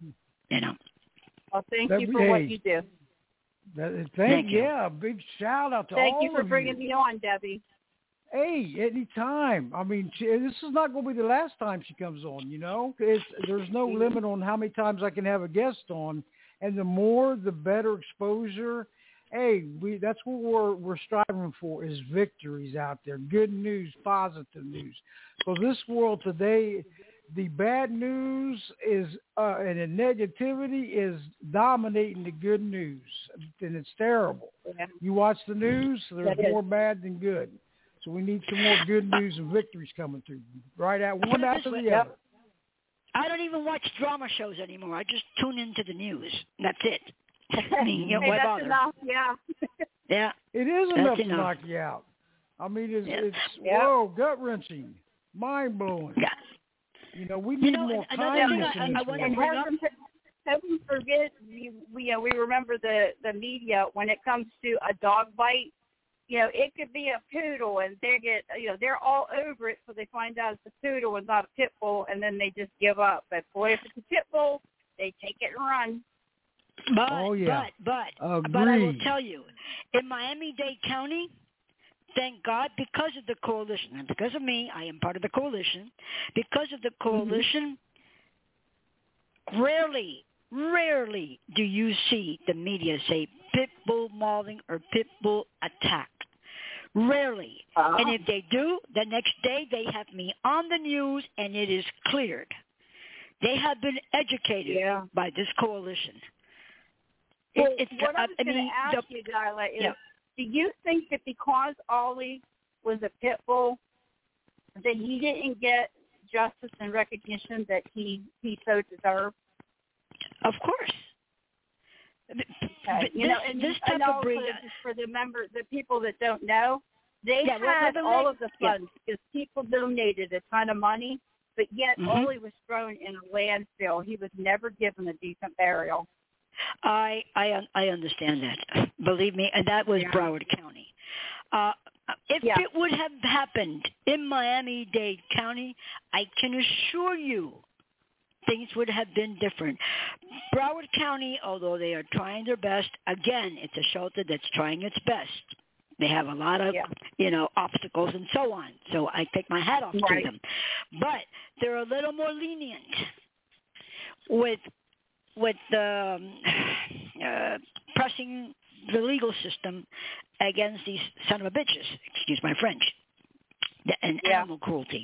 Well, thank you for what you do. Thank you. Yeah, big shout out to all of you. Thank you for bringing me on, Debbie. Hey, anytime. I mean, this is not going to be the last time she comes on, There's no limit on how many times I can have a guest on, and the more, the better exposure. Hey, that's what we're striving for, is victories out there, good news, positive news. Because this world today, the bad news is and the negativity is dominating the good news, and it's terrible. Yeah. You watch the news, there's more bad than good. So we need some more good news and victories coming through, right at one after the other. I don't even watch drama shows anymore. I just tune into the news. That's it. I mean, hey, why that's bother? Enough, yeah. Yeah. It is enough to knock you out. I mean, it's whoa, gut-wrenching, mind-blowing. Yeah. We need more kindness in this world. And heaven forbid, we remember the media when it comes to a dog bite. It could be a poodle, and they're all over it, so they find out it's a poodle and not a pit bull, and then they just give up. But boy, if it's a pit bull, they take it and run. But I will tell you, in Miami-Dade County, thank God, because of the coalition, and because of me, I am part of the coalition. Because of the coalition, rarely do you see the media say pit bull mauling or pit bull attack. Rarely. And if they do, the next day they have me on the news and it is cleared. They have been educated by this coalition. What I was going to ask you, Darla, is do you think that because Ollie was a pit bull, that he didn't get justice and recognition that he so deserved? Of course. Okay. This type of breed, for the people that don't know, they had all of the funds because people donated a ton of money, but yet Ollie was thrown in a landfill. He was never given a decent burial. I understand that. Believe me, and that was Broward County. If it would have happened in Miami-Dade County, I can assure you things would have been different. Broward County, although they are trying their best, again, it's a shelter that's trying its best. They have a lot of, obstacles and so on. So I take my hat off to them. But they're a little more lenient with pressing the legal system against these son of a bitches, excuse my French, and animal cruelty.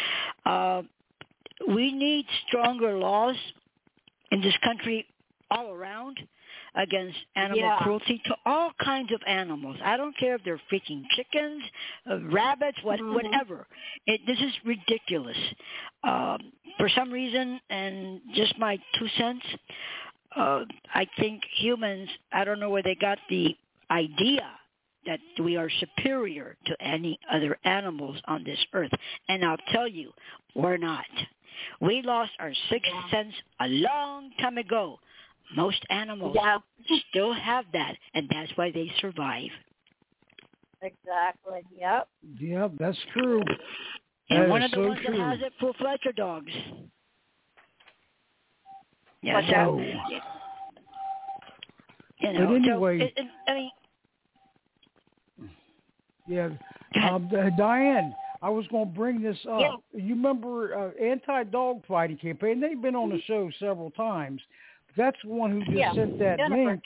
We need stronger laws in this country all around against animal cruelty to all kinds of animals. I don't care if they're freaking chickens, rabbits, whatever. This is ridiculous. For some reason, and just my 2 cents, I think humans, I don't know where they got the idea that we are superior to any other animals on this earth. And I'll tell you, we're not. We lost our sixth sense a long time ago. Most animals still have that, and that's why they survive. Exactly. Yep. Yep, that's true. And one of the ones that has it, Fletcher dogs. Yeah. So, but anyway, Diane, I was going to bring this up. Yeah. You remember Anti-Dog Fighting Campaign? They've been on the show several times. That's the one who just sent that link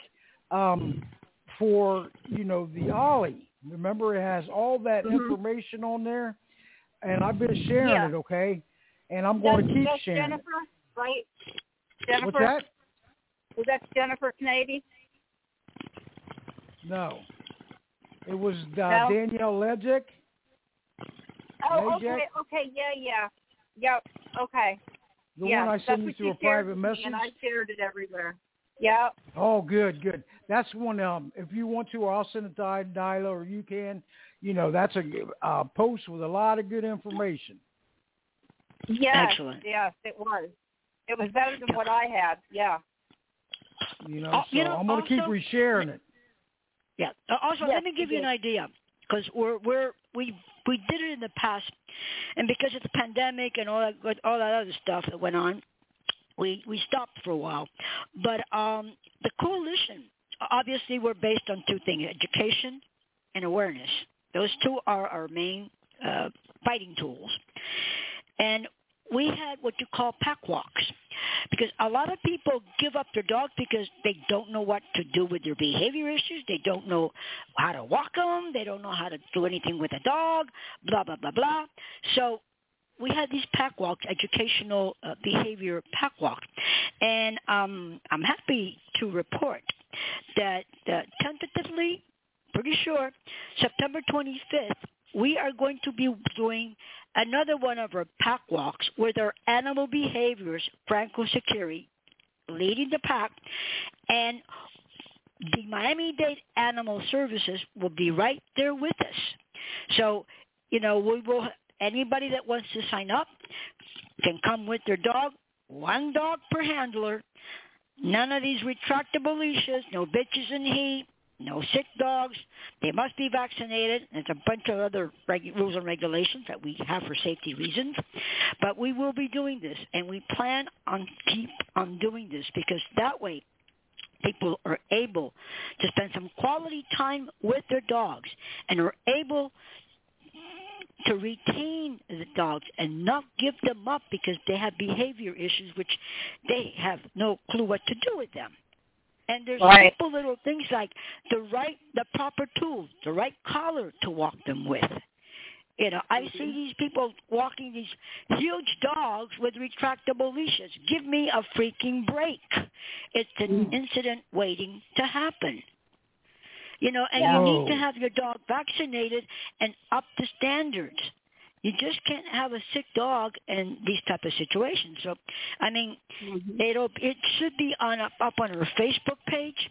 for, the Ollie. Remember, it has all that information on there, and I've been sharing it, okay? and I'm going to keep that's sharing Jennifer, it. right? Jennifer? What's that? Was that Jennifer Kennedy? No. It was No? Danielle Lejic. Oh, okay, yeah. Yep, okay. The yeah, one I sent you what through a shared private with me, message. and I shared it everywhere. Yep. Oh, good. That's one. If you want to, I'll send it to Dyla, or you can. That's a post with a lot of good information. Yes, Excellent. Yes, it was. It was better than what I had. Yeah. I'm going to keep resharing it. Yeah. Also, yes, let me give you an idea, because we did it in the past, and because of the pandemic and all that other stuff that went on, we stopped for a while. But the coalition, obviously, we're based on two things: education and awareness. Those two are our main fighting tools. And we had what you call pack walks, because a lot of people give up their dog because they don't know what to do with their behavior issues. They don't know how to walk them. They don't know how to do anything with a dog, blah, blah, blah, blah. So we had these pack walks, educational behavior pack walks. And I'm happy to report that tentatively, pretty sure, September 25th, we are going to be doing another one of our pack walks with our animal behaviors, Franco Seccheri, leading the pack, and the Miami-Dade Animal Services will be right there with us. So, we will, anybody that wants to sign up can come with their dog, one dog per handler, none of these retractable leashes, no bitches in heat, no sick dogs. They must be vaccinated. There's a bunch of other rules and regulations that we have for safety reasons. But we will be doing this, and we plan on keep on doing this, because that way people are able to spend some quality time with their dogs and are able to retain the dogs and not give them up because they have behavior issues which they have no clue what to do with them. And there's simple little things like the proper tools, the right collar to walk them with. I see these people walking these huge dogs with retractable leashes. Give me a freaking break. It's an incident waiting to happen. And you need to have your dog vaccinated and up to standards. You just can't have a sick dog in these type of situations. So, it should be up on our Facebook page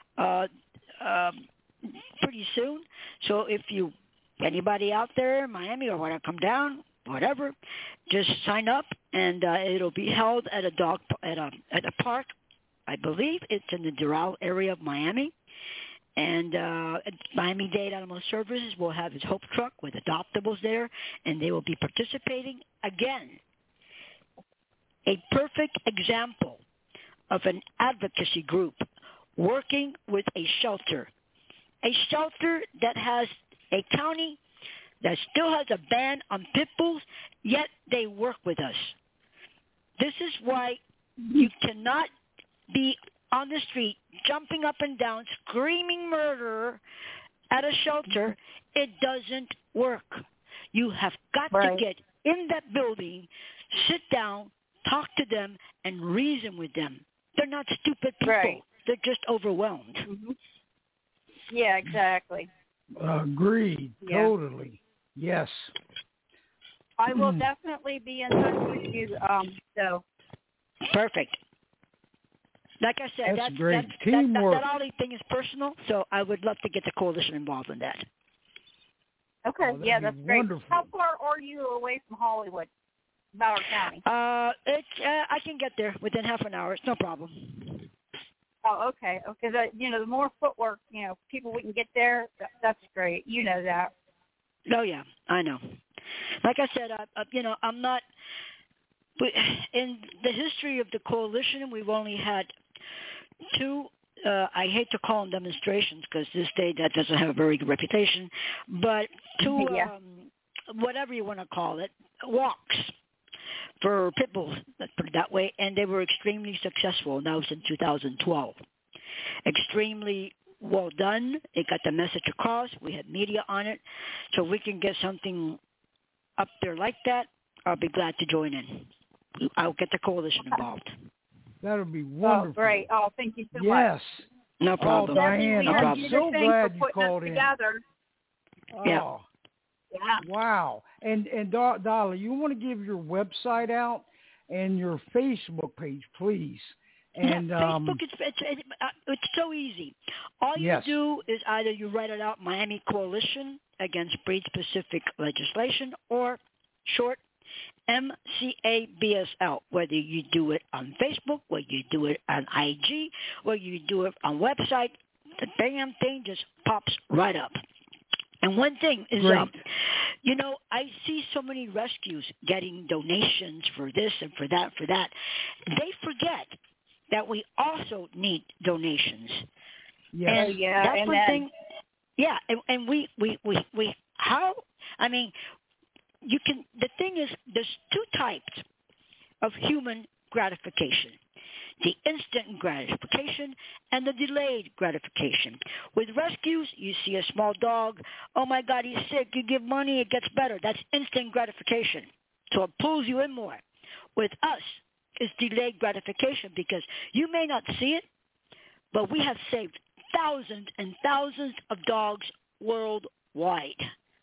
pretty soon. So if anybody out there in Miami or want to come down, whatever, just sign up, and it'll be held at a park. I believe it's in the Doral area of Miami. And Miami-Dade Animal Services will have its Hope truck with adoptables there, and they will be participating. Again, a perfect example of an advocacy group working with a shelter that has a county that still has a ban on pit bulls, yet they work with us. This is why you cannot be on the street, jumping up and down, screaming murder at a shelter. It doesn't work. You have got to get in that building, sit down, talk to them, and reason with them. They're not stupid people. Right. They're just overwhelmed. Mm-hmm. Yeah, exactly. Agreed. Yeah. Totally. Yes. I will definitely be in touch with you. So. Perfect. Like I said, that's great. Teamwork. That Ollie thing is personal, so I would love to get the coalition involved in that. Okay, yeah, that's great. Wonderful. How far are you away from Hollywood, Broward County? I can get there within half an hour. It's no problem. Oh, okay. Okay, the more footwork, people we can get there, that's great. You know that. Oh yeah, I know. Like I said, I'm not. In the history of the coalition, we've only had two, I hate to call them demonstrations because this state that doesn't have a very good reputation, but two, whatever you want to call it, walks for pit bulls, let's put it that way, and they were extremely successful. That was in 2012. Extremely well done. It got the message across. We had media on it. So we can get something up there like that. I'll be glad to join in. I'll get the coalition involved. That would be wonderful. Oh, great. Oh, thank you so much. Yes. No problem. Oh, Diane, no I'm problem. so glad you called in. Together. Oh, Yeah. wow. And Darla, you want to give your website out and your Facebook page, please? And Facebook, it's so easy. All you yes. do is either you write it out, Miami Coalition Against Breed-Specific Legislation, or short, MCABSL, whether you do it on Facebook, whether you do it on IG, whether you do it on website, the damn thing just pops right up. And one thing is, I see so many rescues getting donations for this and for that, They forget that we also need donations. Yes. And that's one thing. Yeah, and we how, I mean, you can, the thing is, there's two types of human gratification. The instant gratification and the delayed gratification. With rescues, you see a small dog, oh my God, he's sick, you give money, it gets better. That's instant gratification. So it pulls you in more. With us, it's delayed gratification because you may not see it, but we have saved thousands and thousands of dogs worldwide.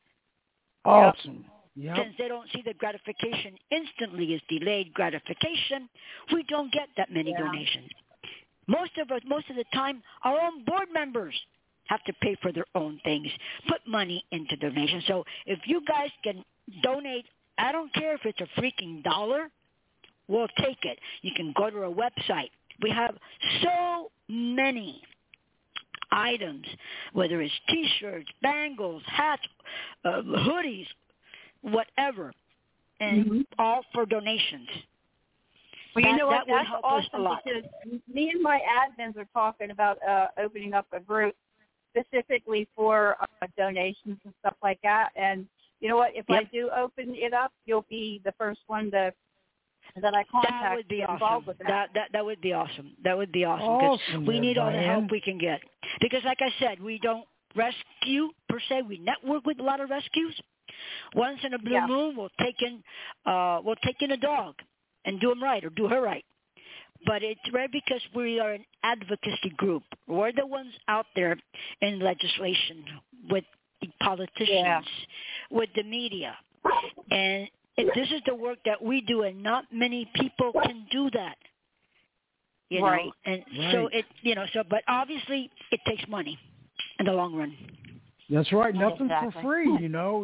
Awesome. Yep. Since they don't see the gratification instantly as delayed gratification, we don't get that many donations. Most of the time, our own board members have to pay for their own things, put money into donations. So if you guys can donate, I don't care if it's a freaking $1, we'll take it. You can go to our website. We have so many items, whether it's T-shirts, bangles, hats, hoodies, whatever, and all for donations. Well, you know what? That's awesome because me and my admins are talking about opening up a group specifically for donations and stuff like that. And you know what? If I do open it up, you'll be the first one that I contact. That would be awesome. With that would be awesome. That would be awesome. Awesome. We need all the Diane. help we can get. Because like I said, we don't rescue per se. We network with a lot of rescues. Once in a blue moon, we'll take in a dog and do him right or do her right. But it's rare because we are an advocacy group. We're the ones out there in legislation with the politicians, with the media. And this is the work that we do, and not many people can do that. You know? And so but obviously it takes money in the long run. That's right. Nothing's for free, you know.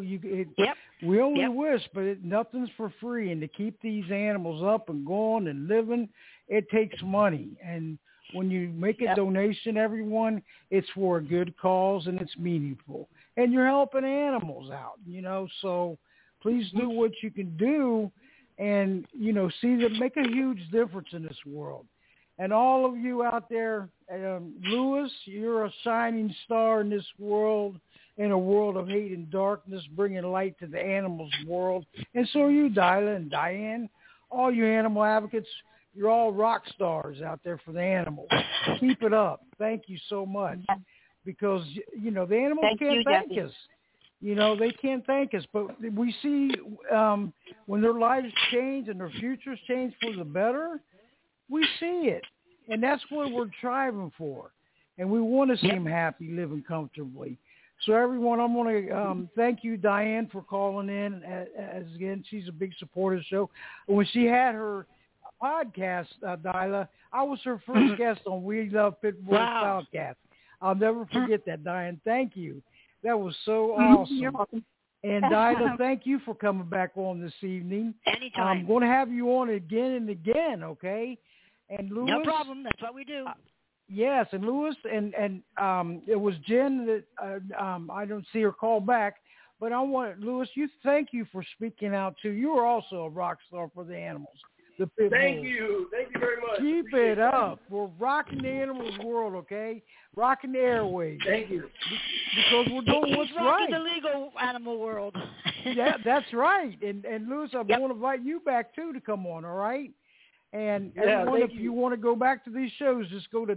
We only wish, but nothing's for free. And to keep these animals up and going and living, it takes money. And when you make a donation, everyone, it's for a good cause and it's meaningful. And you're helping animals out, you know. So please do what you can do and, you know, make a huge difference in this world. And all of you out there, Lewis, you're a shining star in this world, in a world of hate and darkness, bringing light to the animals world. And so are you, Dyla and Diane, all you animal advocates, you're all rock stars out there for the animals. Keep it up. Thank you so much. Because, you know, the animals can't thank us. You know, they can't thank us. But we see when their lives change and their futures change for the better, we see it. And that's what we're striving for. And we want to see them happy, living comfortably. So everyone, I'm going to thank you, Diane, for calling in. As again, she's a big supporter of the show. When she had her podcast, Dyla, I was her first guest on We Love Pit Bulls podcast. I'll never forget that, Diane. Thank you. That was so awesome. You're welcome. And Dyla, thank you for coming back on this evening. Anytime. I'm going to have you on again and again, okay? And Louis, no problem. That's what we do. Yes, and Louis, and it was Jen that I don't see her call back, but I want Louis. Thank you for speaking out too. You are also a rock star for the animals, the pit bulls. Thank you very much. Keep it up. We're rocking the animals world, okay? Rocking the airwaves. Thank you. Because we're doing what's right. He's rocking the legal animal world. Yeah, that's right. And Louis, I'm going to invite you back too to come on. All right. And everyone, if you want to go back to these shows, just go to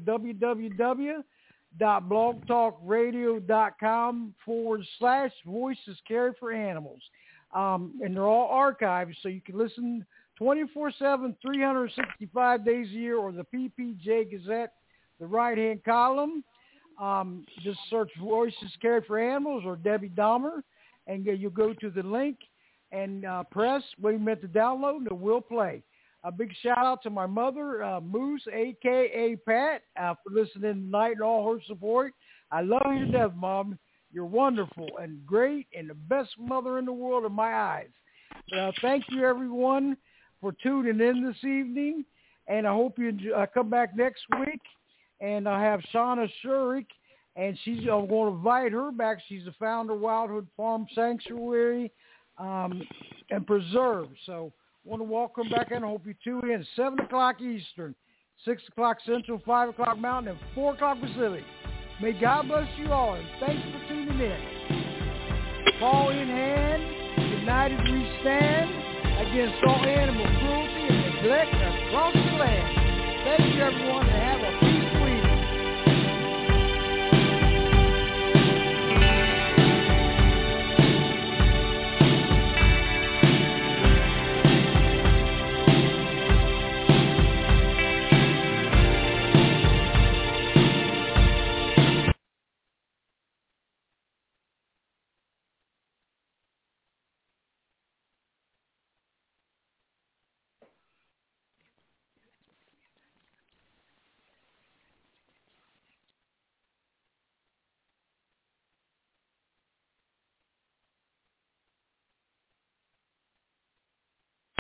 www.blogtalkradio.com/Voices Cared for Animals. and they're all archived, so you can listen 24/7, 365 days a year, or the PPJ Gazette, the right-hand column. Just search Voices Cared for Animals or Debbie Dahmer, and you'll go to the link and press when you meant to download, and it will play. A big shout-out to my mother, Moose, a.k.a. Pat, for listening tonight and all her support. I love you to death, Mom. You're wonderful and great and the best mother in the world in my eyes. Thank you, everyone, for tuning in this evening, and I hope you come back next week. And I have Shauna Shurik, and I'm going to invite her back. She's the founder of Wildwood Farm Sanctuary and Preserve. So I want to welcome back and I hope you tune in 7 o'clock Eastern, 6 o'clock Central, 5 o'clock Mountain, and 4 o'clock Pacific. May God bless you all, and thanks for tuning in. Paw in hand, united we stand against all animal cruelty and neglect across the land. Thank you, everyone, and have a